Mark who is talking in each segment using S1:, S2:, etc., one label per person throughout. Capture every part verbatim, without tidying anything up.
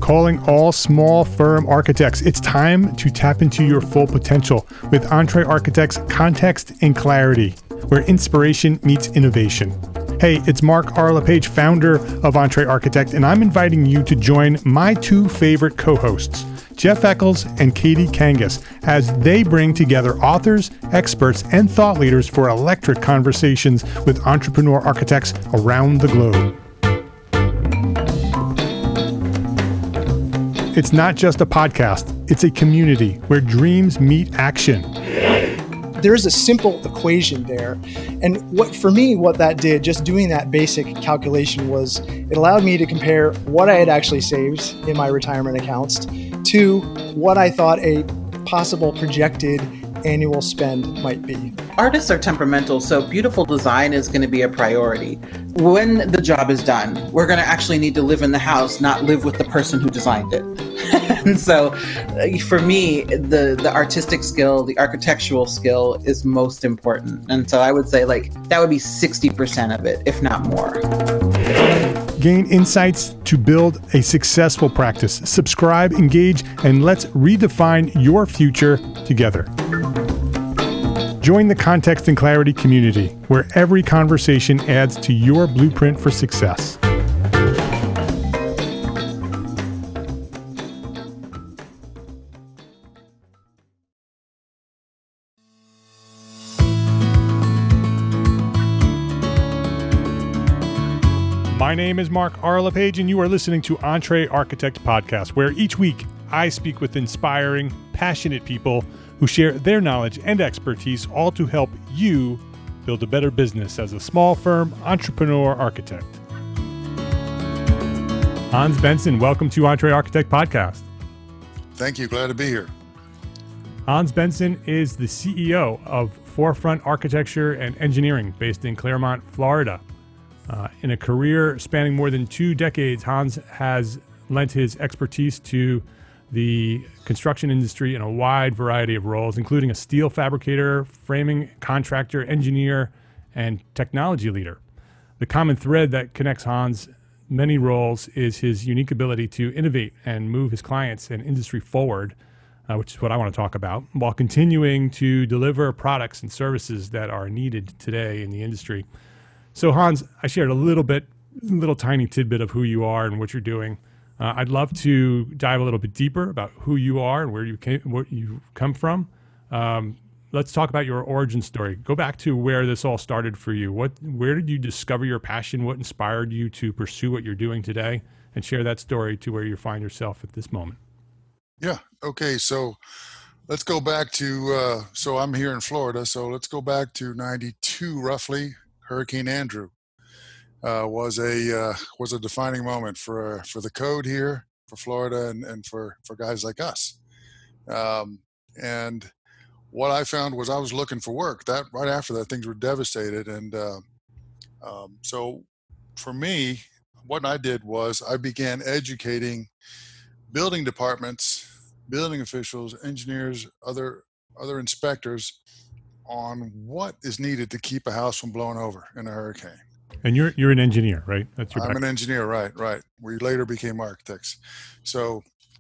S1: calling all small firm architects. It's time to tap into your full potential with EntreArchitect's Context and Clarity, where inspiration meets innovation. Hey, it's Mark R. LePage, founder of EntreArchitect, and I'm inviting you to join my two favorite co-hosts, Jeff Eccles and Katie Kangas, as they bring together authors, experts, and thought leaders for electric conversations with entrepreneur architects around the globe. It's not just a podcast, it's a community where dreams meet action.
S2: There's a simple equation there. And what for me, what that did, just doing that basic calculation, was it allowed me to compare what I had actually saved in my retirement accounts to what I thought a possible projected annual spend might be.
S3: Artists are temperamental, so beautiful design is going to be a priority. When the job is done, we're going to actually need to live in the house, not live with the person who designed it. And so for me, the, the artistic skill, the architectural skill is most important. And so I would say like that would be sixty percent of it, if not more.
S1: Gain insights to build a successful practice. Subscribe, engage, and let's redefine your future together. Join the Context and Clarity community, where every conversation adds to your blueprint for success. My name is Mark R. LePage, and you are listening to EntreArchitect Podcast, where each week I speak with inspiring, passionate people who share their knowledge and expertise, all to help you build a better business as a small firm entrepreneur architect. Hans Benson, welcome to EntreArchitect Podcast.
S4: Thank you. Glad to be here.
S1: Hans Benson is the C E O of Forefront Architecture and Engineering based in Clermont, Florida. Uh, in a career spanning more than two decades, Hans has lent his expertise to the construction industry in a wide variety of roles, including a steel fabricator, framing contractor, engineer, and technology leader. The common thread that connects Hans' many roles is his unique ability to innovate and move his clients and industry forward, uh, which is what I want to talk about, while continuing to deliver products and services that are needed today in the industry. So Hans, I shared a little bit, a little tiny tidbit of who you are and what you're doing. Uh, I'd love to dive a little bit deeper about who you are and where you came, where you come from. Um, let's talk about your origin story. Go back to where this all started for you. What, where did you discover your passion? What inspired you to pursue what you're doing today? And share that story to where you find yourself at this moment.
S4: Yeah. Okay. So let's go back to, uh, so I'm here in Florida. So let's go back to ninety-two, roughly. Hurricane Andrew uh, was a uh, was a defining moment for for the code here, for Florida, and, and for, for guys like us. Um, and what I found was I was looking for work. That right after that, things were devastated, and uh, um, so for me, what I did was I began educating building departments, building officials, engineers, other other inspectors on what is needed to keep a house from blowing over in a hurricane.
S1: And you're you're an engineer, right? That's your
S4: I'm
S1: background.
S4: an engineer, right, right. We later became architects. So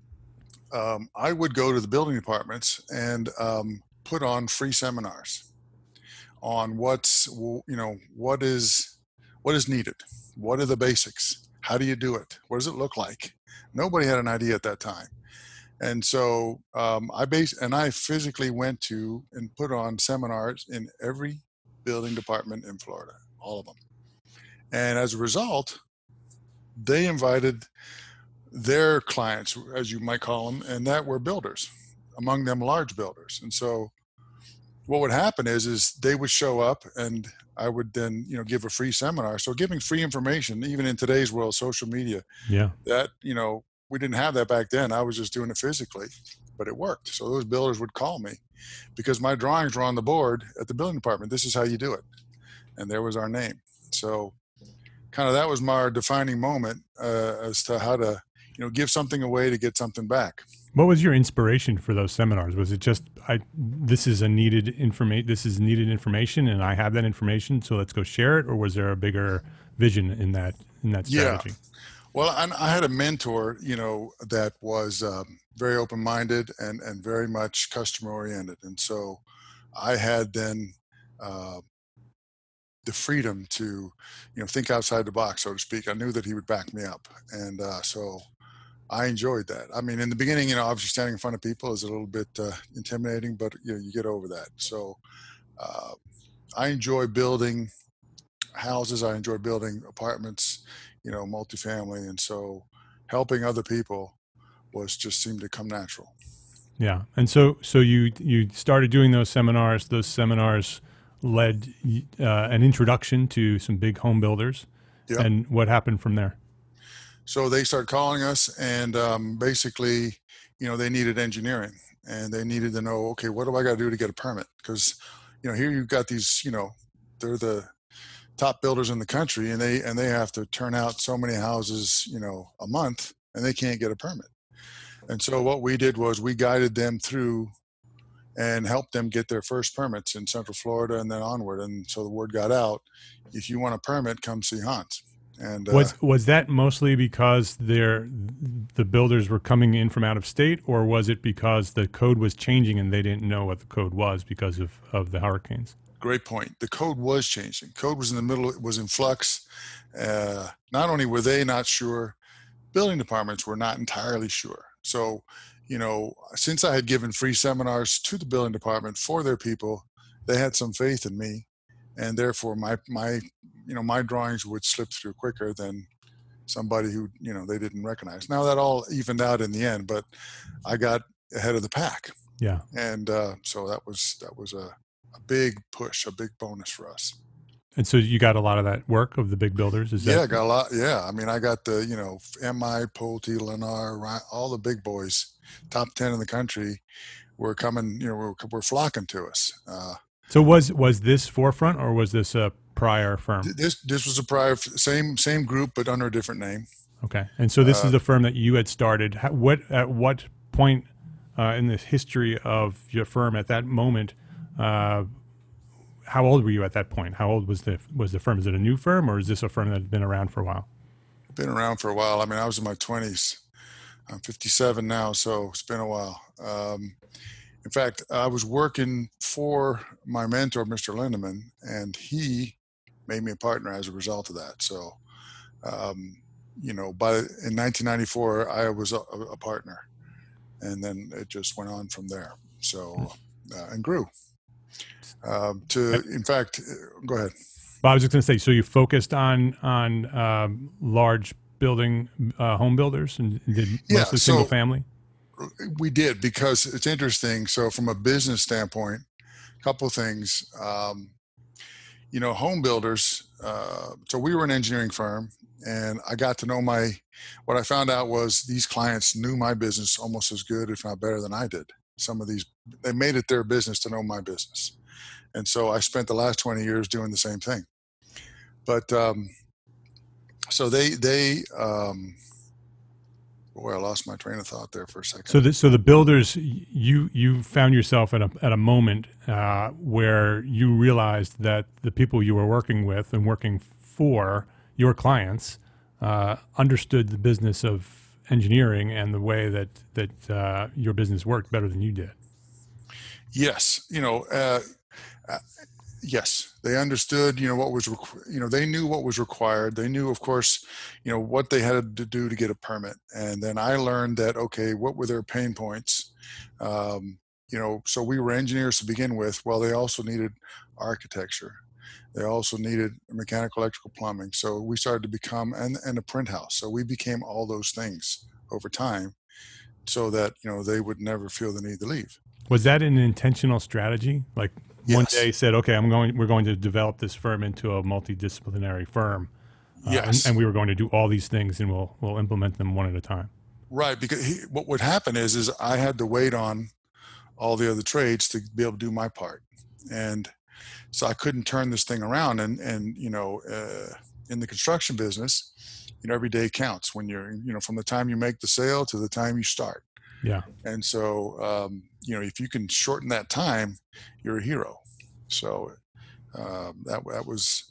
S4: um, I would go to the building departments and um, put on free seminars on what's, you know, what is what is needed. What are the basics? How do you do it? What does it look like? Nobody had an idea at that time. And so um, I base and I physically went to and put on seminars in every building department in Florida, all of them. And as a result, they invited their clients, as you might call them, and that were builders, among them large builders. And so what would happen is, is they would show up and I would then, you know, give a free seminar. So giving free information, even in today's world, social media,
S1: yeah,
S4: that, you know, we didn't have that back then. I was just doing it physically, but it worked. So those builders would call me because my drawings were on the board at the building department. This is how you do it. And there was our name. So kind of that was my defining moment uh, as to how to, you know, give something away to get something back.
S1: What was your inspiration for those seminars? Was it just, I, this is a needed information, this is needed information and I have that information, so let's go share it? Or was there a bigger vision in that, in that strategy?
S4: Yeah. Well, I, I had a mentor, you know, that was um, very open-minded and and very much customer-oriented, and so I had then uh, the freedom to, you know, think outside the box, so to speak. I knew that he would back me up, and uh, so I enjoyed that. I mean, in the beginning, you know, obviously standing in front of people is a little bit uh, intimidating, but you know, you get over that. So uh, I enjoy building houses. I enjoy building apartments, you know, multifamily, and so helping other people was just seemed to come natural.
S1: Yeah. And so so you you started doing those seminars. Those seminars led uh, an introduction to some big home builders.
S4: Yep.
S1: And what happened from there?
S4: So they started calling us, and um, basically, you know, they needed engineering, and they needed to know, okay, what do I got to do to get a permit? Because, you know, here you've got these, you know, they're the top builders in the country, and they and they have to turn out so many houses, you know, a month, and they can't get a permit. And so what we did was we guided them through and helped them get their first permits in Central Florida and then onward. And so the word got out: if you want a permit, come see Hans. And uh,
S1: was was that mostly because they're, the builders were coming in from out of state, or was it because the code was changing and they didn't know what the code was because of, of the hurricanes?
S4: Great point. The code was changing. Code was in the middle. It was in flux. Uh, not only were they not sure, building departments were not entirely sure. So, you know, since I had given free seminars to the building department for their people, they had some faith in me, and therefore my my you know my drawings would slip through quicker than somebody who, you know, they didn't recognize. Now that all evened out in the end, but I got ahead of the pack.
S1: Yeah.
S4: And uh, so that was that was a, a big push, a big bonus for us.
S1: And so you got a lot of that work of the big builders? Is
S4: Yeah,
S1: that...
S4: got a lot. Yeah, I mean, I got the, you know, M I, Pulte, Lennar, Ry- all the big boys, top ten in the country, were coming. You know, were, were flocking to us. Uh,
S1: so was was this Forefront, or was this a prior firm?
S4: this this was a prior same same group, but under a different name.
S1: Okay, and so this
S4: uh,
S1: is the firm that you had started. How, what at what point uh, in the history of your firm at that moment? Uh, How old were you at that point? How old was the was the firm? Is it a new firm, or is this a firm that had been around for a while?
S4: Been around for a while. I mean, I was in my twenties. I'm fifty-seven now, so it's been a while. Um, in fact, I was working for my mentor, Mister Lindeman, and he made me a partner as a result of that. So, um, you know, by in nineteen ninety-four, I was a, a partner, and then it just went on from there. So, uh, and grew. Um, to, in fact, go ahead.
S1: Well, I was just going to say, so you focused on on um, large building uh, home builders and did
S4: Yeah,
S1: mostly
S4: so-
S1: single family?
S4: We did, because it's interesting. So from a business standpoint, a couple of things. Um, you know, home builders. Uh, so we were an engineering firm, and I got to know my. What I found out was these clients knew my business almost as good, if not better, than I did. Some of these, they made it their business to know my business, and so I spent the last twenty years doing the same thing. But um, so they they. Um, Boy, I lost my train of thought there for a second.
S1: So the so the builders, you you found yourself at a at a moment uh, where you realized that the people you were working with and working for, your clients, uh, understood the business of engineering and the way that that uh, your business worked better than you did.
S4: Yes, you know, uh, uh, yes, they understood. You know what was, requ- you know, they knew what was required. They knew, of course, you know what they had to do to get a permit. And then I learned that, okay, what were their pain points? Um, you know, so we were engineers to begin with. Well, they also needed architecture. They also needed mechanical, electrical, plumbing. So we started to become, and, and a print house. So we became all those things over time, so that, you know, they would never feel the need to leave.
S1: Was that an intentional strategy? Like one
S4: Yes.
S1: day said, okay, I'm going, we're going to develop this firm into a multidisciplinary firm. Uh,
S4: Yes.
S1: and, and we were going to do all these things and we'll, we'll implement them one at a time.
S4: Right, because he, what would happen is, is I had to wait on all the other trades to be able to do my part, and so I couldn't turn this thing around. And and you know, uh, in the construction business, you know, every day counts when you're, you know, from the time you make the sale to the time you start.
S1: Yeah.
S4: And so, um, you know, if you can shorten that time, you're a hero. So um, that that was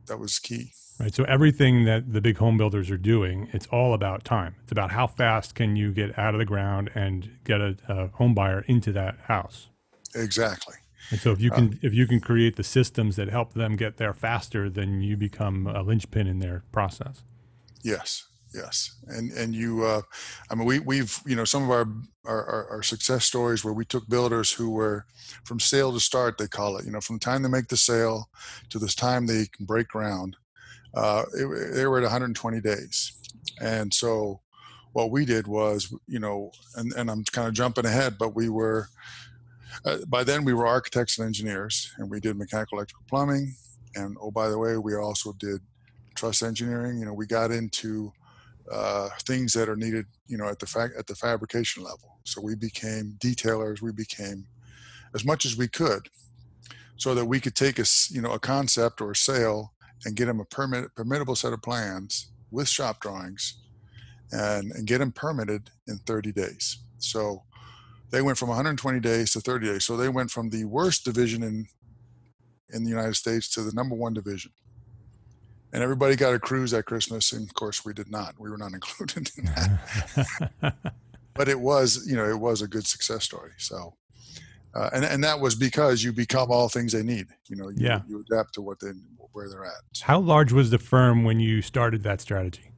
S4: that was key.
S1: Right. So everything that the big home builders are doing, it's all about time. It's about how fast can you get out of the ground and get a, a home buyer into that house.
S4: Exactly.
S1: And so if you can
S4: Um,
S1: if you can create the systems that help them get there faster, then you become a linchpin in their process.
S4: Yes, yes, and and you, uh, I mean, we we've you know some of our, our our our success stories where we took builders who were from sale to start, they call it, you know, from the time they make the sale to this time they can break ground. Uh, it, they were at one hundred twenty days, and so what we did was, you know, and and I'm kind of jumping ahead, but we were uh, by then we were architects and engineers, and we did mechanical, electrical, plumbing, and oh by the way, we also did truss engineering. You know, we got into uh, things that are needed, you know, at the fa- at the fabrication level. So we became detailers. We became as much as we could, so that we could take a s- you know a concept or a sale and get them a permit permittable set of plans with shop drawings, and and get them permitted in thirty days. So they went from one hundred twenty days to thirty days. So they went from the worst division in in the United States to the number one division. And everybody got a cruise at Christmas, and of course we did not. We were not included in that. But it was, you know, it was a good success story. So, uh, and and that was because you become all things they need. You know, you,
S1: Yeah.
S4: you adapt to what they where they're at.
S1: How large was the firm when you started that strategy?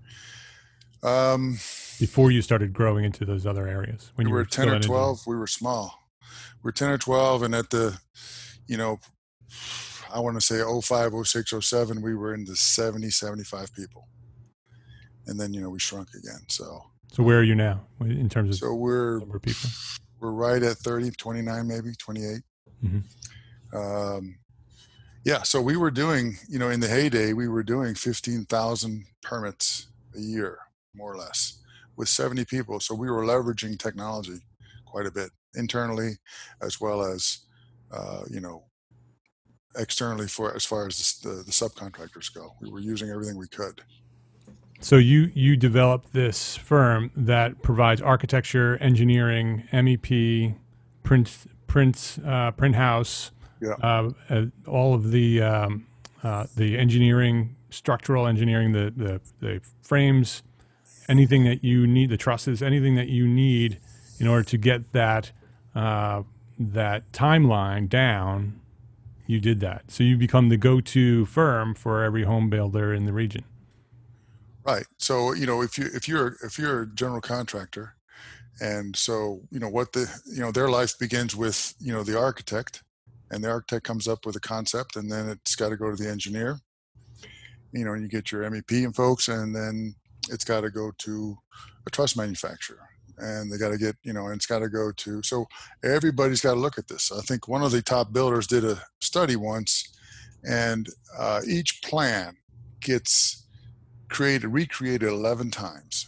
S4: Um,
S1: Before you started growing into those other areas? When
S4: we
S1: you
S4: were
S1: were
S4: ten
S1: still
S4: or
S1: an engineer?
S4: twelve. We were small. We were ten or twelve, and at the, you know, I want to say oh five, oh six, oh seven, we were in the seventy, seventy-five people. And then, you know, we shrunk again. So,
S1: So where are you now in terms of
S4: so we're,
S1: number of people?
S4: we're right at thirty, twenty-nine, maybe twenty-eight.
S1: Mm-hmm.
S4: Um, yeah. So we were doing, you know, in the heyday, we were doing fifteen thousand permits a year, more or less, with seventy people. So we were leveraging technology quite a bit internally, as well as, uh, you know, externally for as far as the, the subcontractors go. We were using everything we could.
S1: So you you developed this firm that provides architecture, engineering, M E P, print print uh, print house,
S4: Yeah.
S1: uh, uh, all of the um, uh, the engineering, structural engineering, the, the the frames, anything that you need, the trusses, anything that you need in order to get that uh, that timeline down. You did that, so you become the go-to firm for every home builder in the region.
S4: Right. So, you know, if you if you're if you're a general contractor, and so, you know, what the you know their life begins with, you know, the architect, and the architect comes up with a concept, and then it's got to go to the engineer. You know, and you get your M E P and folks, and then it's got to go to a truss manufacturer, and they got to get, you know, and it's got to go to. So everybody's got to look at this. I think one of the top builders did a study once, and uh, each plan gets created, recreated eleven times.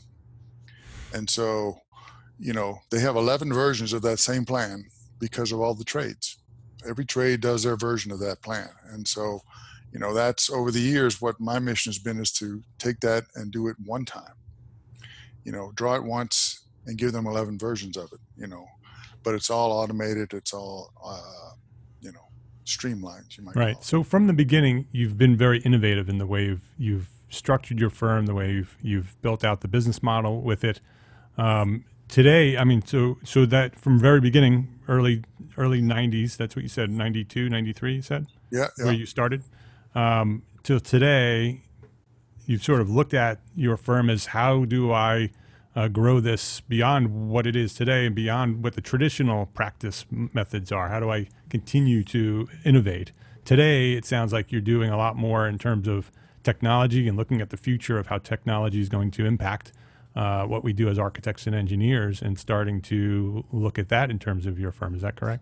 S4: And so, you know, they have eleven versions of that same plan because of all the trades. Every trade does their version of that plan. And so, you know, that's over the years, what my mission has been is to take that and do it one time, you know, draw it once and give them eleven versions of it, you know, but it's all automated. It's all, uh, you know, streamlined, you might
S1: Right.
S4: call it.
S1: So from the beginning, you've been very innovative in the way you've, you've structured your firm, the way you've, you've built out the business model with it. Um, today, I mean, so so that from very beginning, early early nineties, that's what you said, ninety-two, ninety-three, you said?
S4: Yeah,
S1: Where
S4: yeah.
S1: you started. Um, till today, you've sort of looked at your firm as how do I uh, grow this beyond what it is today and beyond what the traditional practice m- methods are? How do I continue to innovate? Today, it sounds like you're doing a lot more in terms of technology and looking at the future of how technology is going to impact uh, what we do as architects and engineers, and starting to look at that in terms of your firm. Is that correct?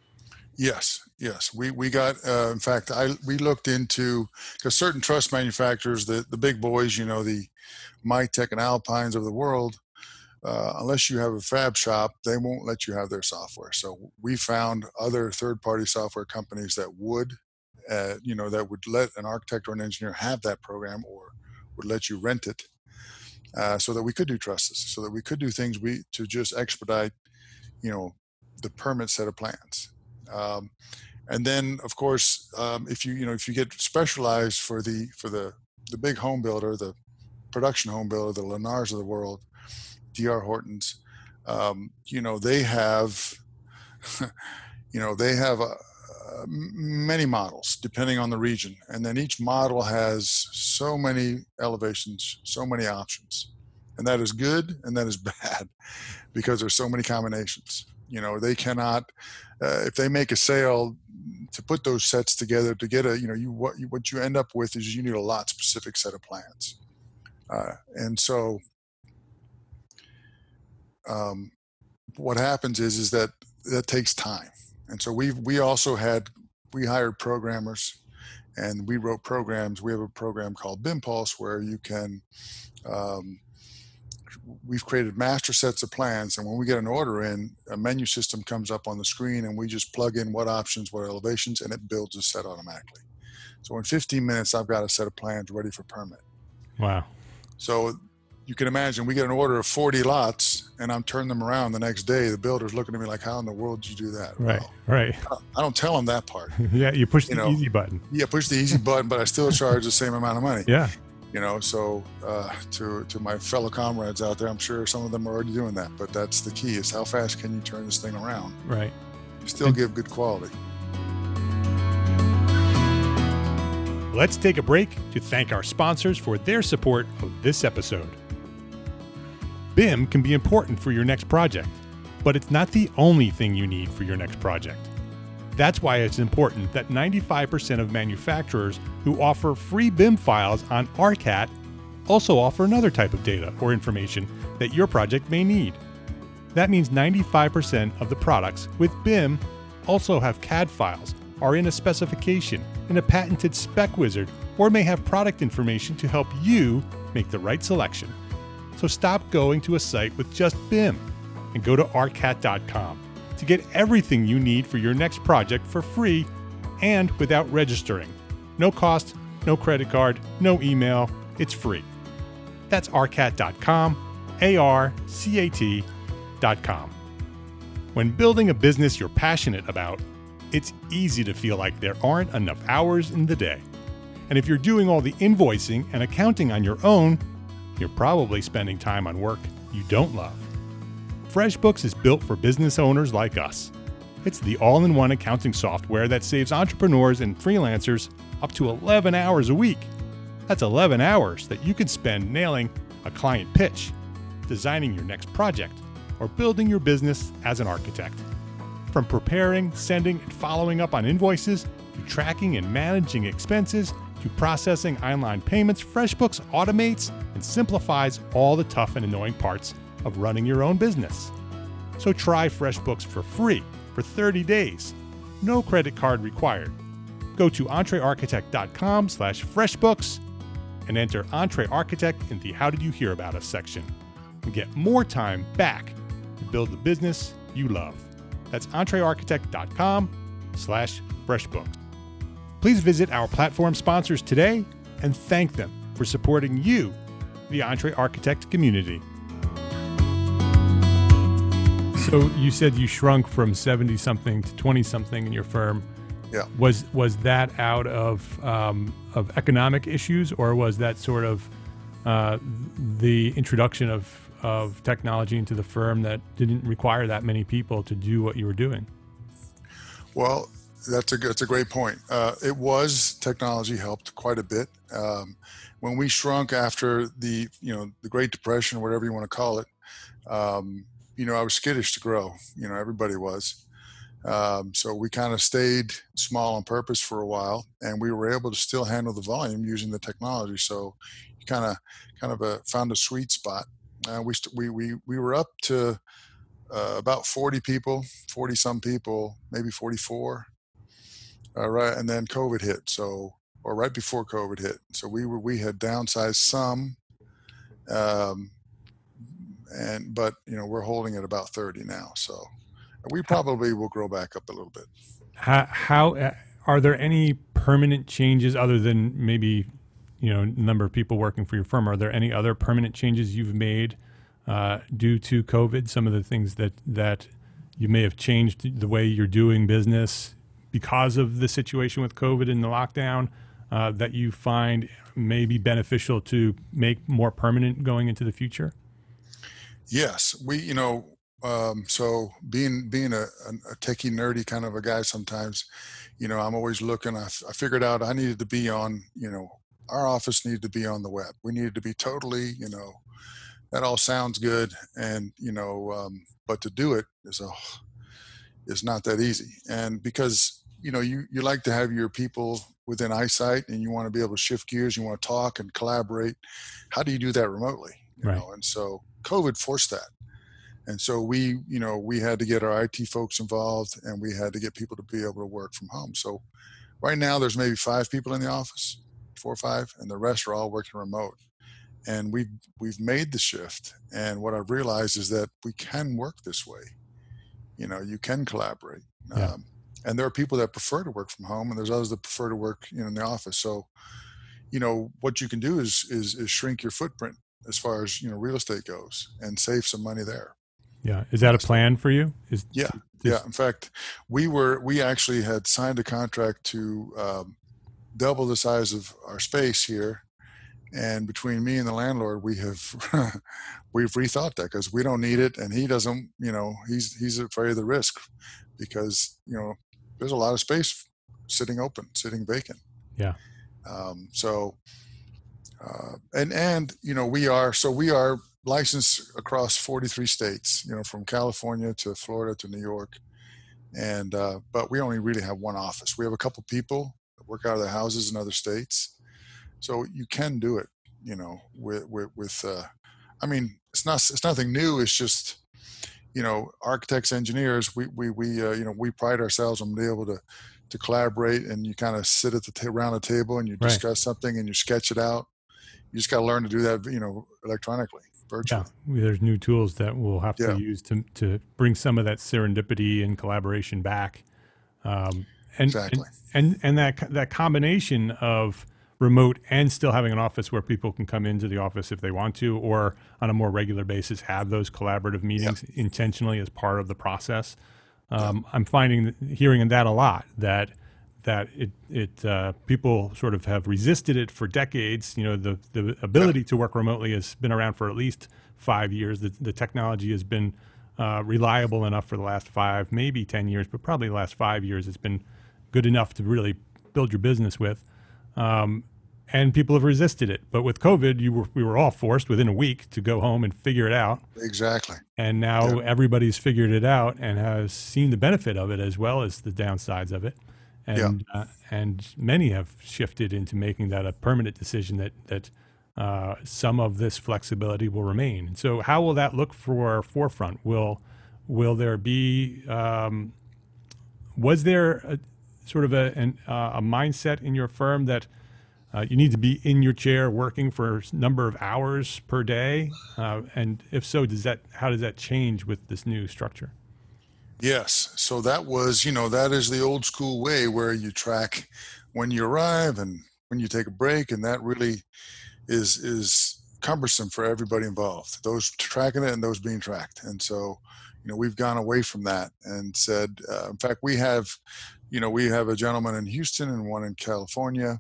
S4: Yes, yes. We we got. Uh, in fact, I we looked into, because certain truss manufacturers, the the big boys, you know, the Mytech and Alpines of the world, uh, unless you have a fab shop, they won't let you have their software. So we found other third-party software companies that would, uh, you know, that would let an architect or an engineer have that program, or would let you rent it, uh, so that we could do trusses, so that we could do things we to just expedite, you know, the permit set of plans. Um, And then, of course, um, if you you know if you get specialized for the for the the big home builder, the production home builder, the Lennars of the world, D R Hortons, um, you know they have you know they have a, a many models depending on the region, and then each model has so many elevations, so many options, and that is good and that is bad because there's so many combinations. You know they cannot uh, if they make a sale to put those sets together to get a you know you what you, what you end up with is you need a lot specific set of plans, uh, and so um, what happens is is that that takes time. And so we we also had we hired programmers, and we wrote programs. We have a program called BIMPulse where you can um, we've created master sets of plans, and when we get an order in, a menu system comes up on the screen, and we just plug in what options, what elevations, and it builds a set automatically. So in fifteen minutes, I've got a set of plans ready for permit.
S1: Wow.
S4: So you can imagine we get an order of forty lots, and I'm turning them around the next day. The builder's looking at me like, how in the world did you do that?
S1: Right,
S4: well,
S1: right.
S4: I don't tell them that part.
S1: Yeah, you push the
S4: you know,
S1: easy button.
S4: Yeah, push the easy button, but I still charge the same amount of money.
S1: Yeah.
S4: You know, so uh, to to my fellow comrades out there, I'm sure some of them are already doing that. But that's the key: is how fast can you turn this thing around?
S1: Right.
S4: Still and give good quality.
S1: Let's take a break to thank our sponsors for their support of this episode. B I M can be important for your next project, but it's not the only thing you need for your next project. That's why it's important that ninety-five percent of manufacturers who offer free B I M files on ARCAT also offer another type of data or information that your project may need. That means ninety-five percent of the products with B I M also have C A D files, are in a specification, in a patented spec wizard, or may have product information to help you make the right selection. So stop going to a site with just B I M and go to arcat dot com to get everything you need for your next project for free and without registering. No cost, no credit card, no email. It's free. That's arcat dot com, A R C A T dot com. When building a business you're passionate about, it's easy to feel like there aren't enough hours in the day. And if you're doing all the invoicing and accounting on your own, you're probably spending time on work you don't love. FreshBooks is built for business owners like us. It's the all-in-one accounting software that saves entrepreneurs and freelancers up to eleven hours a week. That's eleven hours that you can spend nailing a client pitch, designing your next project, or building your business as an architect. From preparing, sending, and following up on invoices, to tracking and managing expenses, to processing online payments, FreshBooks automates and simplifies all the tough and annoying parts of running your own business. So try FreshBooks for free for thirty days. No credit card required. Go to entrearchitect dot com slash freshbooks and enter EntreArchitect in the How Did You Hear About Us section and get more time back to build the business you love. That's entrearchitect dot com slash freshbooks. Please visit our platform sponsors today and thank them for supporting you, the EntreArchitect community. So you said you shrunk from seventy-something to twenty-something in your firm.
S4: Yeah.
S1: Was was that out of um, of economic issues, or was that sort of uh, the introduction of, of technology into the firm that didn't require that many people to do what you were doing?
S4: Well, that's a that's a great point. Uh, it was technology helped quite a bit. Um, when we shrunk after the you know the Great Depression, or whatever you want to call it, um, you know I was skittish to grow. You know everybody was. Um, so we kind of stayed small on purpose for a while, and we were able to still handle the volume using the technology. So you kind of kind of a, found a sweet spot. Uh, we, st- we we we were up to uh, about forty people, forty some people, maybe forty-four. Uh, right, and then COVID hit. So or right before COVID hit. So we were we had downsized some, um, and but you know we're holding at about thirty now. So. We probably will grow back up a little bit.
S1: How, how uh, are there any permanent changes other than maybe, you know, number of people working for your firm? Are there any other permanent changes you've made uh, due to COVID? Some of the things that, that you may have changed the way you're doing business because of the situation with COVID and the lockdown uh, that you find may be beneficial to make more permanent going into the future?
S4: Yes, we, you know, um, so being being a, a techie nerdy kind of a guy sometimes, you know, I'm always looking. I, I figured out I needed to be on, you know, our office needed to be on the web. We needed to be totally, you know, that all sounds good, and you know, um, but to do it is a is not that easy. And because you know, you you like to have your people within eyesight, and you want to be able to shift gears. You want to talk and collaborate. How do you do that remotely? You
S1: Right.
S4: know, and so COVID forced that. And so we, you know, we had to get our I T folks involved, and we had to get people to be able to work from home. So right now there's maybe five people in the office, four or five, and the rest are all working remote. And we've, we've made the shift. And what I've realized is that we can work this way. You know, you can collaborate.
S1: Yeah.
S4: Um, and there are people that prefer to work from home, and there's others that prefer to work, you know, in the office. So, you know, what you can do is, is, is shrink your footprint as far as, you know, real estate goes, and save some money there.
S1: Yeah. Is that a plan for you? Is
S4: Yeah.
S1: to-
S4: Yeah. In fact, we were, we actually had signed a contract to um, double the size of our space here. And between me and the landlord, we have, we've rethought that, because we don't need it. And he doesn't, you know, he's, he's afraid of the risk, because, you know, there's a lot of space sitting open, sitting vacant.
S1: Yeah.
S4: Um, so, uh, and, and, you know, we are, so we are licensed across forty-three states, you know, from California to Florida to New York. And, uh, but we only really have one office. We have a couple people that work out of their houses in other states. So you can do it, you know, with, with, with uh, I mean, it's not, it's nothing new. It's just, you know, architects, engineers, we, we, we, uh, you know, we pride ourselves on being able to, to collaborate, and you kind of sit at the t- around the table, and you
S1: Right.
S4: discuss something, and you sketch it out. You just got to learn to do that, you know, electronically, virtually.
S1: Yeah. There's new tools that we'll have
S4: Yeah.
S1: to use to, to bring some of that serendipity and collaboration back. Um, and,
S4: Exactly.
S1: and, and, and that, that combination of remote and still having an office where people can come into the office if they want to, or on a more regular basis, have those collaborative meetings intentionally as part of the process. Um, I'm finding, that- hearing that a lot, that that it it uh, people sort of have resisted it for decades. You know, the the ability to work remotely has been around for at least five years. The the technology has been uh, reliable enough for the last five, maybe ten years, but probably the last five years it's been good enough to really build your business with. Um, and people have resisted it. But with COVID, you were we were all forced within a week to go home and figure it out.
S4: Exactly.
S1: And now
S4: Yeah.
S1: everybody's figured it out and has seen the benefit of it as well as the downsides of it. And uh, and many have shifted into making that a permanent decision, that that uh, some of this flexibility will remain. And so, how will that look for Forefront? Will will there be um, was there a, sort of a an, uh, a mindset in your firm that uh, you need to be in your chair working for a number of hours per day? Uh, and if so, does that how does that change with this new structure?
S4: Yes. So that was, you know, that is the old school way, where you track when you arrive and when you take a break. And that really is, is cumbersome for everybody involved, those tracking it and those being tracked. And so, you know, we've gone away from that and said, uh, in fact, we have, you know, we have a gentleman in Houston and one in California,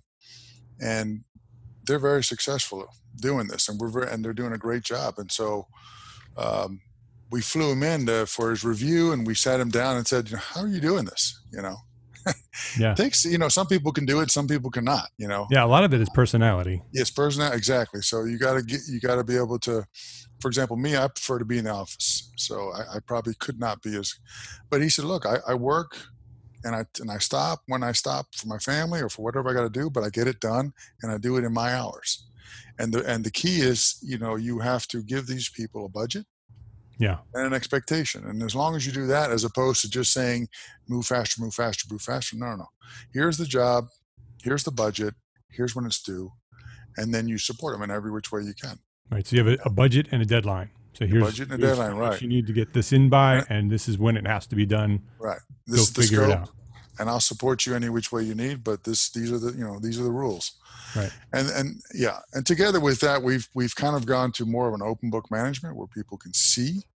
S4: and they're very successful doing this, and we're very, and they're doing a great job. And so, um, we flew him in to, for his review, and we sat him down and said, you know, how are you doing this? You know,
S1: Yeah,
S4: it takes, you know, some people can do it, some people cannot, you know.
S1: yeah. A lot of it is personality.
S4: Yes, personal, exactly. So you got to get, you got to be able to, for example, me, I prefer to be in the office. So I, I probably could not be as, but he said, look, I, I work and I, and I stop when I stop for my family or for whatever I got to do, but I get it done and I do it in my hours. And the, and the key is, you know, you have to give these people a budget.
S1: Yeah,
S4: And an expectation. And as long as you do that, as opposed to just saying, move faster, move faster, move faster. No, no, no. Here's the job. Here's the budget. Here's when it's due. And then you support them in every which way you can.
S1: right. So you have a, a budget and a deadline. So here's
S4: budget and a
S1: here's
S4: deadline,
S1: how much
S4: right.
S1: You need to get this in by,
S4: Right.
S1: and this is when it has to be done.
S4: Right.
S1: Go
S4: This is the
S1: figure it
S4: scope.
S1: out.
S4: And I'll support you any which way you need, but this, these are the, you know, these are the rules.
S1: Right.
S4: And, and yeah. And together with that, we've, we've kind of gone to more of an open book management where people can see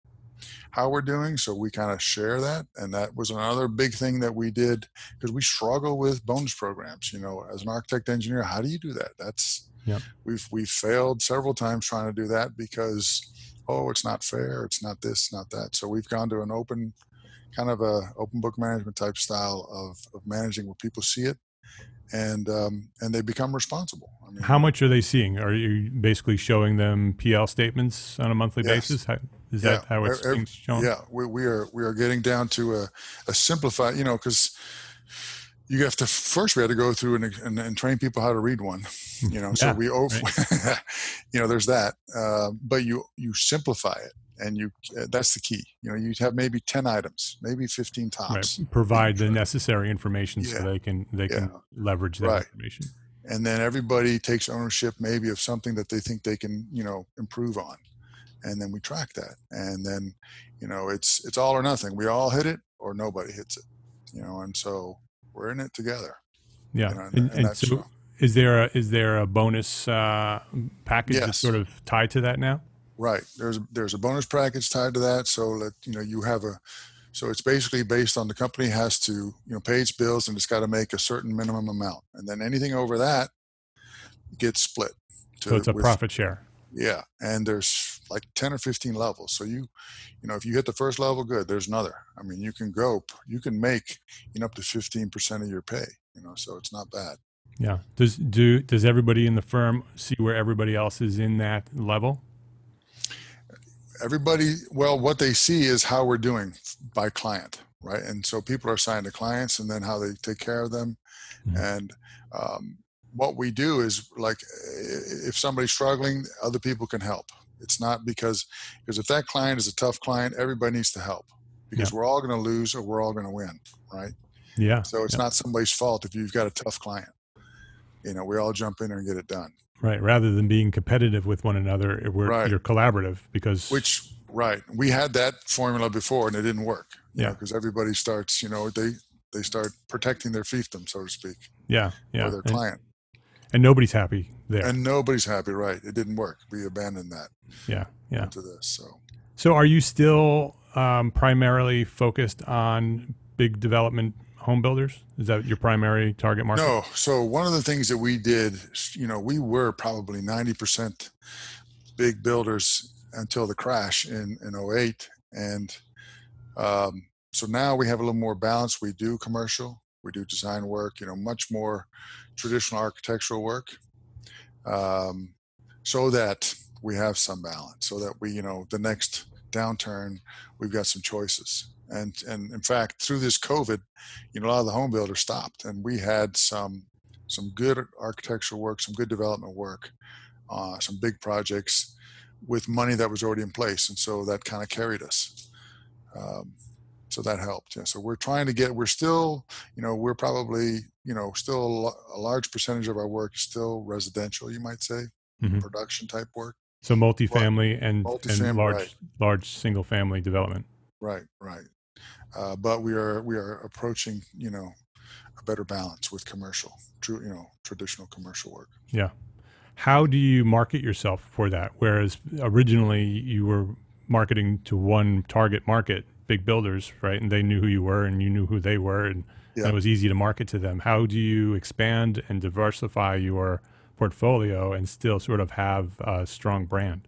S4: how we're doing. So we kind of share that. And that was another big thing that we did, because we struggle with bonus programs. You know, as an architect engineer, how do you do that? That's,
S1: yeah.
S4: we've, we've failed several times trying to do that because, oh, it's not fair. It's not this, not that. So we've gone to an open, kind of a open book management type style of, of managing where people see it, and um, and they become responsible. I mean,
S1: how much are they seeing? Are you basically showing them P L statements on a monthly
S4: yes.
S1: basis? How, is
S4: yeah.
S1: that how it's
S4: Every,
S1: being shown?
S4: Yeah, we, we are we are getting down to a, a simplified, you know, because you have to, first we had to go through and, and, and train people how to read one, you know, so
S1: yeah,
S4: we, over,
S1: right.
S4: you know, there's that, uh, but you, you simplify it, and you, uh, that's the key. You know, you have maybe ten items, maybe fifteen tops.
S1: Right. Provide the necessary information
S4: yeah.
S1: so they can, they
S4: yeah.
S1: can leverage that
S4: right.
S1: information.
S4: And then everybody takes ownership maybe of something that they think they can, you know, improve on. And then we track that. And then, you know, it's, it's all or nothing. We all hit it or nobody hits it, you know, and so we're in it together.
S1: Yeah.
S4: You know, and,
S1: and,
S4: and,
S1: and
S4: that's,
S1: so
S4: uh,
S1: is there a, is there a bonus uh, package
S4: yes.
S1: that's sort of tied to that now?
S4: Right. There's, there's a bonus package tied to that. So that, you know, you have a, so it's basically based on the company has to, you know, pay its bills, and it's got to make a certain minimum amount. And then anything over that gets split. To,
S1: so it's a
S4: with,
S1: profit share.
S4: Yeah. And there's like ten or fifteen levels. So you, you know, if you hit the first level, good, there's another. I mean, you can go, you can make, you know, up to fifteen percent of your pay, you know, so it's not bad.
S1: Yeah. Does, do, does everybody in the firm see where everybody else is in that level?
S4: Everybody, well, what they see is how we're doing by client, right? And so people are assigned to clients, and then how they take care of them. Mm-hmm. And um, what we do is, like, if somebody's struggling, other people can help. It's not because, because if that client is a tough client, everybody needs to help, because yeah. we're all going to lose or we're all going to win, right?
S1: Yeah.
S4: So it's
S1: yeah.
S4: not somebody's fault if you've got a tough client. You know, we all jump in there and get it done.
S1: Right. Rather than being competitive with one another, we're,
S4: right.
S1: you're collaborative, because
S4: which, right. We had that formula before and it didn't work.
S1: Yeah.
S4: Because everybody starts, you know, they, they start protecting their fiefdom, so to speak.
S1: Yeah. Yeah.
S4: Or their
S1: and,
S4: client.
S1: And nobody's happy there.
S4: And nobody's happy. Right. It didn't work. We abandoned that.
S1: Yeah. Yeah.
S4: Into this. So,
S1: so are you still um, primarily focused on big development home builders? Is that your primary target market?
S4: No. So one of the things that we did, you know, we were probably ninety percent big builders until the crash in, in oh eight. And um, so now we have a little more balance. We do commercial, we do design work, you know, much more traditional architectural work, um, so that we have some balance, so that we, you know, the next downturn, we've got some choices. And, and in fact, through this COVID, you know, a lot of the home builders stopped, and we had some, some good architectural work, some good development work, uh, some big projects with money that was already in place. And so that kind of carried us. Um, so that helped. Yeah. So we're trying to get, we're still, you know, we're probably, you know, still a large percentage of our work is still residential, you might say, mm-hmm. production type work.
S1: So multifamily but, and, multifamily, and large,
S4: right.
S1: large single family development.
S4: Right, right. Uh, but we are we are approaching, you know, a better balance with commercial, true, you know, traditional commercial work.
S1: Yeah. How do you market yourself for that? Whereas originally you were marketing to one target market, big builders, right? And they knew who you were and you knew who they were, and, yeah. and it was easy to market to them. How do you expand and diversify your portfolio and still sort of have a strong brand?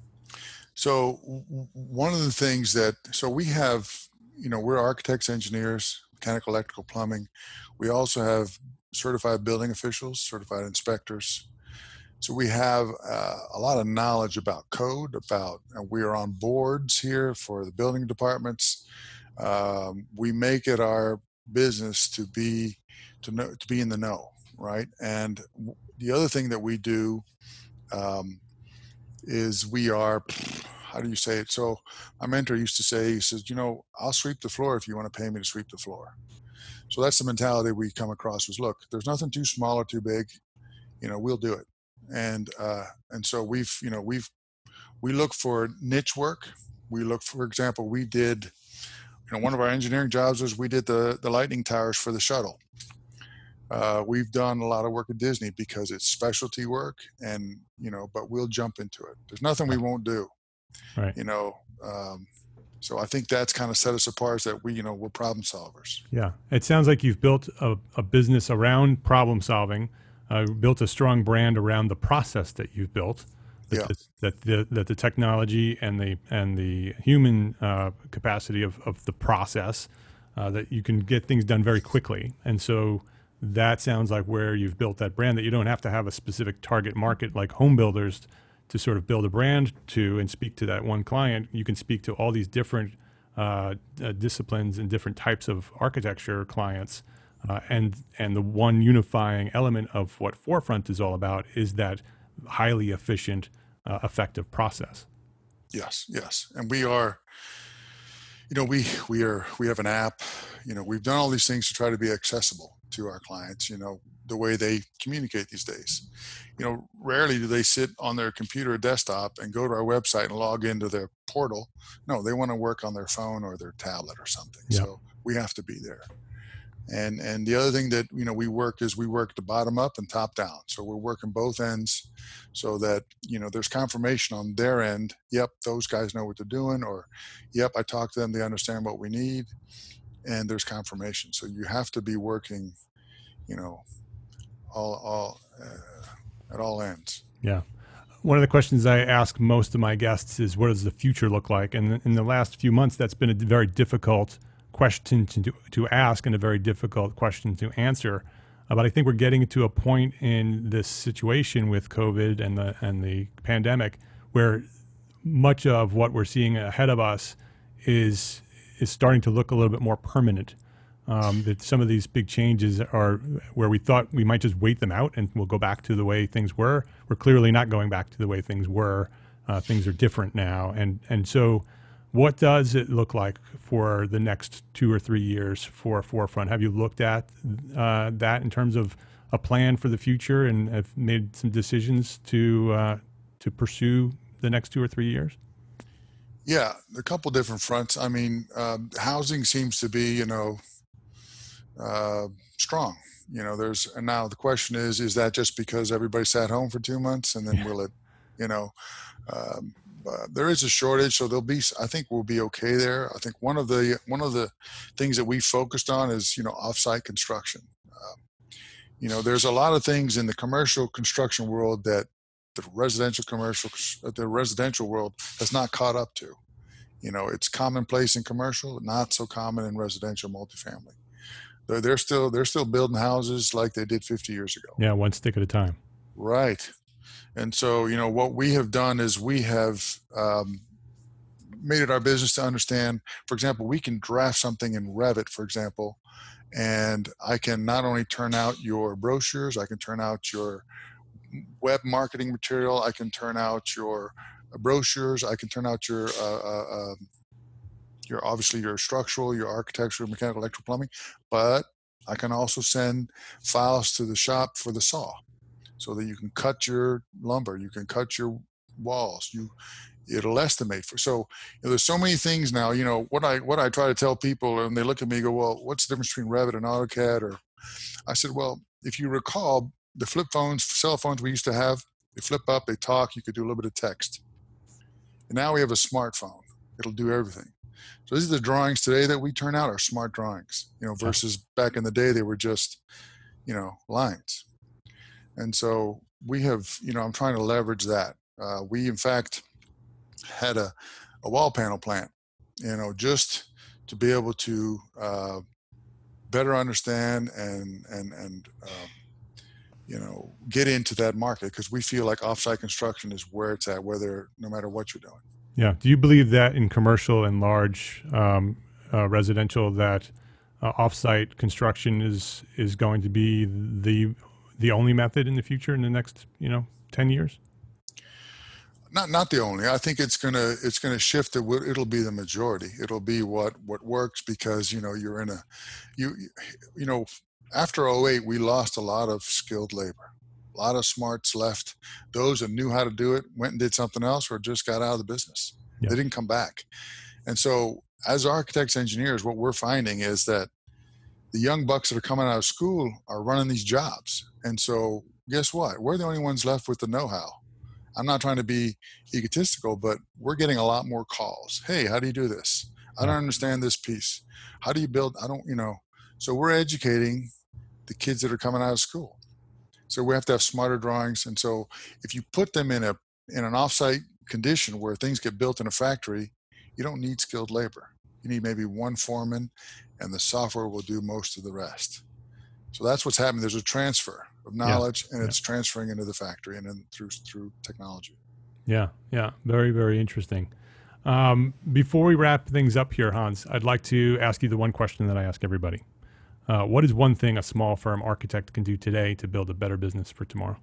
S4: So one of the things that, so we have, you know, we're architects, engineers, mechanical, electrical, plumbing. We also have certified building officials, certified inspectors. So we have uh, a lot of knowledge about code, about, and we are on boards here for the building departments. Um, we make it our business to be, to know, to be in the know, right? And the other thing that we do um, is we are, how do you say it? So my mentor used to say, he says, you know, I'll sweep the floor if you want to pay me to sweep the floor. So that's the mentality we come across was, look, there's nothing too small or too big, you know, we'll do it. And, uh, and so we've, you know, we've, we look for niche work. We look, for example, we did, you know, one of our engineering jobs was we did the, the lightning towers for the shuttle. Uh, we've done a lot of work at Disney because it's specialty work, and, you know, but we'll jump into it. There's nothing we won't do.
S1: Right.
S4: You know, um, So I think that's kind of set us apart, is that we, you know, we're problem solvers.
S1: Yeah. It sounds like you've built a, a business around problem solving, uh, built a strong brand around the process that you've built. That,
S4: Yeah.
S1: the, that the that the technology and the and the human uh, capacity of, of the process, uh, that you can get things done very quickly. And so that sounds like where you've built that brand, that you don't have to have a specific target market like home builders to sort of build a brand to and speak to that one client. You can speak to all these different uh, uh, disciplines and different types of architecture clients. Uh, and and the one unifying element of what Forefront is all about is that highly efficient, uh, effective process.
S4: Yes, yes. And we are, you know, we we are we have an app. You know, we've done all these things to try to be accessible to our clients, you know, the way they communicate these days. You know, rarely do they sit on their computer or desktop and go to our website and log into their portal. No, they want to work on their phone or their tablet or something.
S1: Yeah.
S4: So we have to be there. And and the other thing that, you know, we work is we work the bottom up and top down. So we're working both ends so that, you know, there's confirmation on their end. Yep, those guys know what they're doing, or yep, I talked to them, they understand what we need, and there's confirmation. So you have to be working, you know, all all uh, at all ends.
S1: Yeah. One of the questions I ask most of my guests is, what does the future look like? And in the last few months, that's been a very difficult question to to ask and a very difficult question to answer. Uh, but I think we're getting to a point in this situation with COVID and the and the pandemic where much of what we're seeing ahead of us is is starting to look a little bit more permanent. Um, that some of these big changes are where we thought we might just wait them out and we'll go back to the way things were. We're clearly not going back to the way things were. Uh, things are different now, and and so. What does it look like for the next two or three years for Forefront? Have you looked at uh, that in terms of a plan for the future and have made some decisions to uh, to pursue the next two or three years?
S4: Yeah, a couple different fronts. I mean, um, housing seems to be, you know, uh, strong. You know, there's, and now the question is, is that just because everybody sat home for two months and then will it, you know, um, Uh, there is a shortage, so there'll be. I think we'll be okay there. I think one of the one of the things that we focused on is, you know, offsite construction. Um, you know, there's a lot of things in the commercial construction world that the residential commercial the residential world has not caught up to. You know, it's commonplace in commercial, not so common in residential multifamily. They're, they're still they're still building houses like they did fifty years ago.
S1: Yeah, one stick at a time.
S4: Right. And so, you know, what we have done is we have um, made it our business to understand, for example, we can draft something in Revit, for example, and I can not only turn out your brochures, I can turn out your web marketing material, I can turn out your brochures, I can turn out your, uh, uh, uh, your obviously your structural, your architectural, mechanical, electrical, plumbing, but I can also send files to the shop for the saw, so that you can cut your lumber, you can cut your walls, you it'll estimate for. So, you know, there's so many things now. You know, what I what I try to tell people, and they look at me and go, "Well, what's the difference between Revit and AutoCAD?" Or I said, "Well, if you recall, the flip phones, cell phones we used to have, they flip up, they talk, you could do a little bit of text. And now we have a smartphone; it'll do everything. So these are the drawings today that we turn out are smart drawings. You know, versus back in the day they were just, you know, lines." And so we have, you know, I'm trying to leverage that. Uh, we, in fact, had a, a wall panel plant, you know, just to be able to uh, better understand and, and, and um, you know, get into that market, because we feel like offsite construction is where it's at, whether, no matter what you're doing.
S1: Yeah. Do you believe that in commercial and large um, uh, residential that uh, offsite construction is is going to be the the only method in the future in the next, you know, ten years?
S4: Not not the only. I think it's gonna it's gonna shift. It it'll be the majority. It'll be what what works, because, you know, you're in a you you know after oh eight we lost a lot of skilled labor. A lot of smarts left. Those that knew how to do it went and did something else, or just got out of the business.
S1: Yeah.
S4: They didn't come back. And so, as architects, engineers, what we're finding is that the young bucks that are coming out of school are running these jobs. And so, guess what? We're the only ones left with the know-how. I'm not trying to be egotistical, but we're getting a lot more calls. Hey, how do you do this? I don't understand this piece. How do you build? I don't, you know. So we're educating the kids that are coming out of school. So we have to have smarter drawings. And so if you put them in a in an offsite condition where things get built in a factory, you don't need skilled labor. You need maybe one foreman, and the software will do most of the rest. So that's what's happening. There's a transfer of knowledge, yeah. and yeah. it's transferring into the factory and then through through technology.
S1: Yeah, yeah, very, very interesting. Um, before we wrap things up here, Hans, I'd like to ask you the one question that I ask everybody. Uh, what is one thing a small firm architect can do today to build a better business for tomorrow?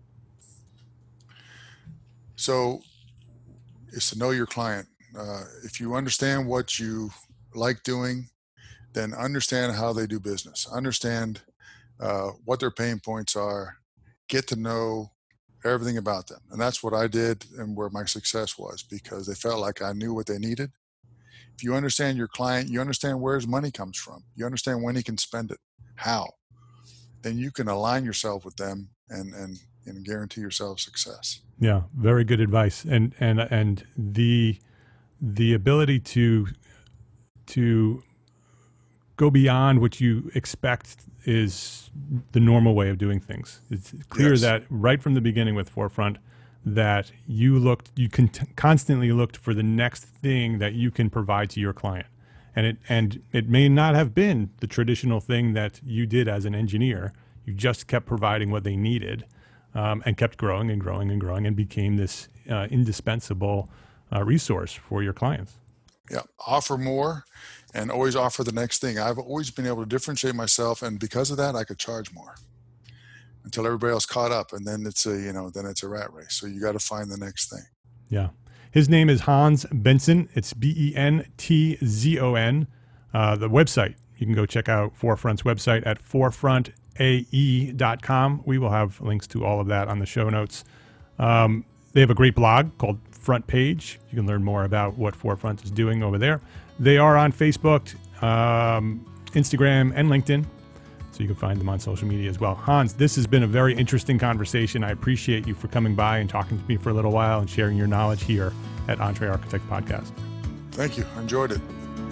S4: So it's to know your client. Uh, if you understand what you like doing, then understand how they do business. Understand uh, what their pain points are. Get to know everything about them. And that's what I did and where my success was, because they felt like I knew what they needed. If you understand your client, you understand where his money comes from. You understand when he can spend it, how. Then you can align yourself with them and, and, and guarantee yourself success.
S1: Yeah, very good advice. And and and the the ability to to go beyond what you expect is the normal way of doing things. It's clear yes. that right from the beginning with Forefront that you looked, you con- constantly looked for the next thing that you can provide to your client. And it and it may not have been the traditional thing that you did as an engineer. You just kept providing what they needed um, and kept growing and growing and growing and became this uh, indispensable uh, resource for your clients.
S4: Yeah, offer more and always offer the next thing. I've always been able to differentiate myself, and because of that, I could charge more until everybody else caught up, and then it's a you know then it's a rat race. So you got to find the next thing.
S1: Yeah, his name is Hans Bentzon. It's B E N T Z O N. Uh, the website, you can go check out Forefront's website at forefront a e dot com. We will have links to all of that on the show notes. Um, they have a great blog called Front Page. You can learn more about what Forefront is doing over there. They are on Facebook, um, Instagram, and LinkedIn, so you can find them on social media as well. Hans, this has been a very interesting conversation. I appreciate you for coming by and talking to me for a little while and sharing your knowledge here at EntreArchitect Podcast.
S4: Thank you. I enjoyed it.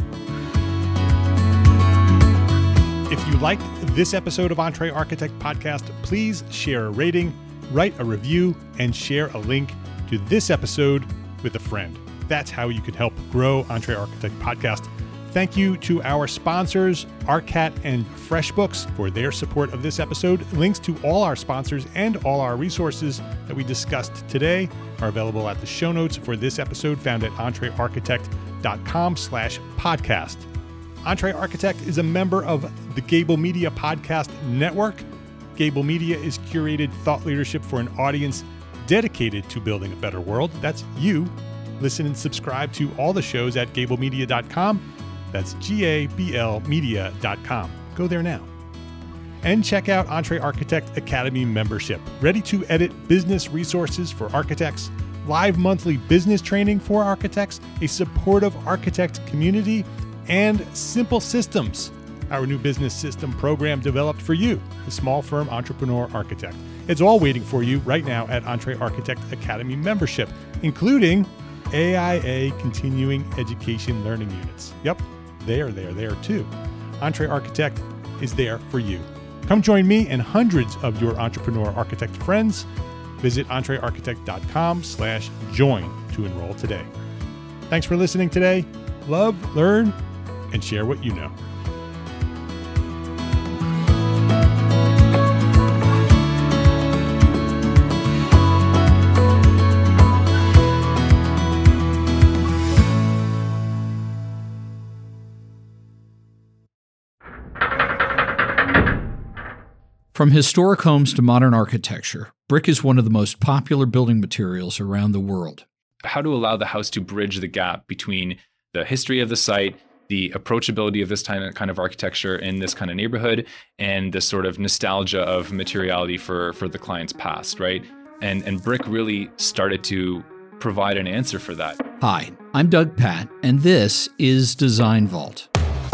S1: If you liked this episode of EntreArchitect Podcast, please share a rating, write a review, and share a link to this episode with a friend. That's how you could help grow EntreArchitect Podcast. Thank you to our sponsors, ARCAT and FreshBooks, for their support of this episode. Links to all our sponsors and all our resources that we discussed today are available at the show notes for this episode, found at entrearchitect.com slash podcast. EntreArchitect is a member of the Gable Media Podcast Network. Gable Media is curated thought leadership for an audience dedicated to building a better world. That's you. Listen and subscribe to all the shows at gable media dot com. That's G A B L media dot com. Go there now. And check out EntreArchitect Academy membership. Ready to edit business resources for architects, live monthly business training for architects, a supportive architect community, and Simple Systems, our new business system program developed for you, the small firm entrepreneur architect. It's all waiting for you right now at EntreArchitect Academy membership, including A I A continuing education learning units. Yep, they are there, there too. EntreArchitect is there for you. Come join me and hundreds of your entrepreneur architect friends. Visit entrearchitect.com slash join to enroll today. Thanks for listening today. Love, learn, and share what you know.
S5: From historic homes to modern architecture, brick is one of the most popular building materials around the world.
S6: How to allow the house to bridge the gap between the history of the site, the approachability of this kind of architecture in this kind of neighborhood, and the sort of nostalgia of materiality for, for the client's past, right? And, and brick really started to provide an answer for that.
S5: Hi, I'm Doug Patt, and this is Design Vault.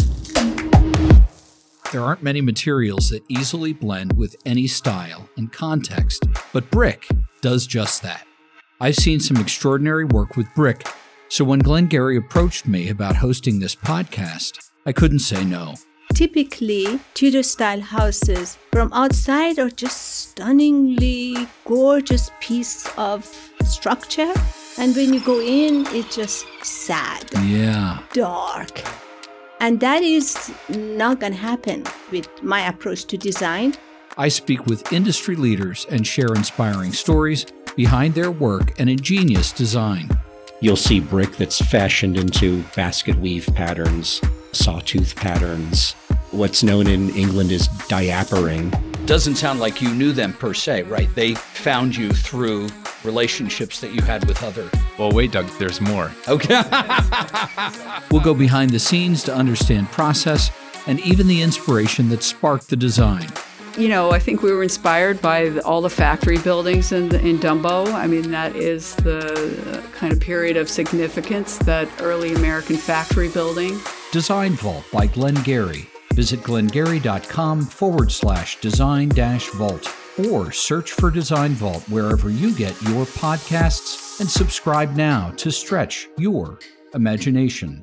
S5: There aren't many materials that easily blend with any style and context, but brick does just that. I've seen some extraordinary work with brick So when Glengarry approached me about hosting this podcast, I couldn't say no.
S7: Typically, Tudor-style houses from outside are just stunningly gorgeous piece of structure. And when you go in, it's just sad,
S5: Yeah.
S7: dark. And that is not going to happen with my approach to design.
S5: I speak with industry leaders and share inspiring stories behind their work and ingenious design.
S8: You'll see brick that's fashioned into basket weave patterns, sawtooth patterns. What's known in England as diapering.
S5: Doesn't sound like you knew them per se, right? They found you through relationships that you had with other.
S6: Well, wait, Doug, there's more.
S5: Okay. We'll go behind the scenes to understand process and even the inspiration that sparked the design.
S9: You know, I think we were inspired by the, all the factory buildings in, in Dumbo. I mean, that is the kind of period of significance, that early American factory building.
S5: Design Vault by Glengarry. Visit glengarry.com forward slash design dash vault or search for Design Vault wherever you get your podcasts and subscribe now to stretch your imagination.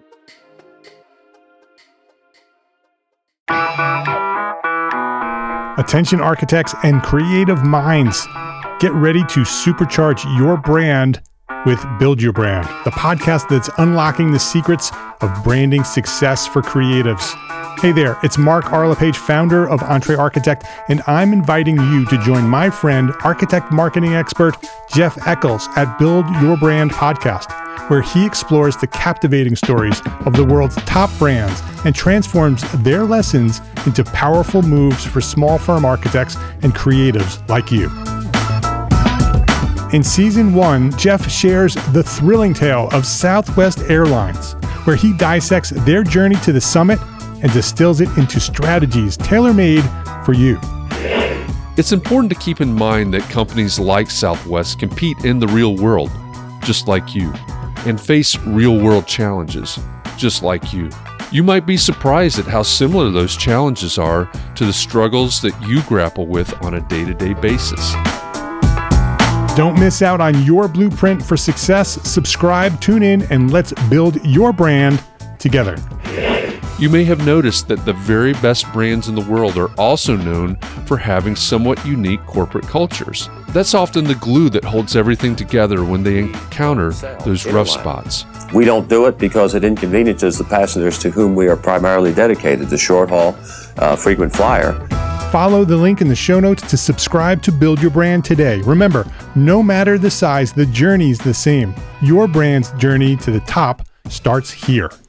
S1: Attention architects and creative minds. Get ready to supercharge your brand with Build Your Brand, the podcast that's unlocking the secrets of branding success for creatives. Hey there, it's Mark Arlepage, founder of Entre Architect, and I'm inviting you to join my friend, architect marketing expert Jeff Eccles at Build Your Brand podcast, where he explores the captivating stories of the world's top brands and transforms their lessons into powerful moves for small firm architects and creatives like you. In season one, Jeff shares the thrilling tale of Southwest Airlines, where he dissects their journey to the summit and distills it into strategies tailor-made for you.
S10: It's important to keep in mind that companies like Southwest compete in the real world, just like you, and face real-world challenges, just like you. You might be surprised at how similar those challenges are to the struggles that you grapple with on a day-to-day basis.
S1: Don't miss out on your blueprint for success. Subscribe, tune in, and let's build your brand together.
S10: You may have noticed that the very best brands in the world are also known for having somewhat unique corporate cultures. That's often the glue that holds everything together when they encounter those rough spots.
S11: We don't do it because it inconveniences the passengers to whom we are primarily dedicated, the short haul, uh, frequent flyer.
S1: Follow the link in the show notes to subscribe to Build Your Brand today. Remember, no matter the size, the journey's the same. Your brand's journey to the top starts here.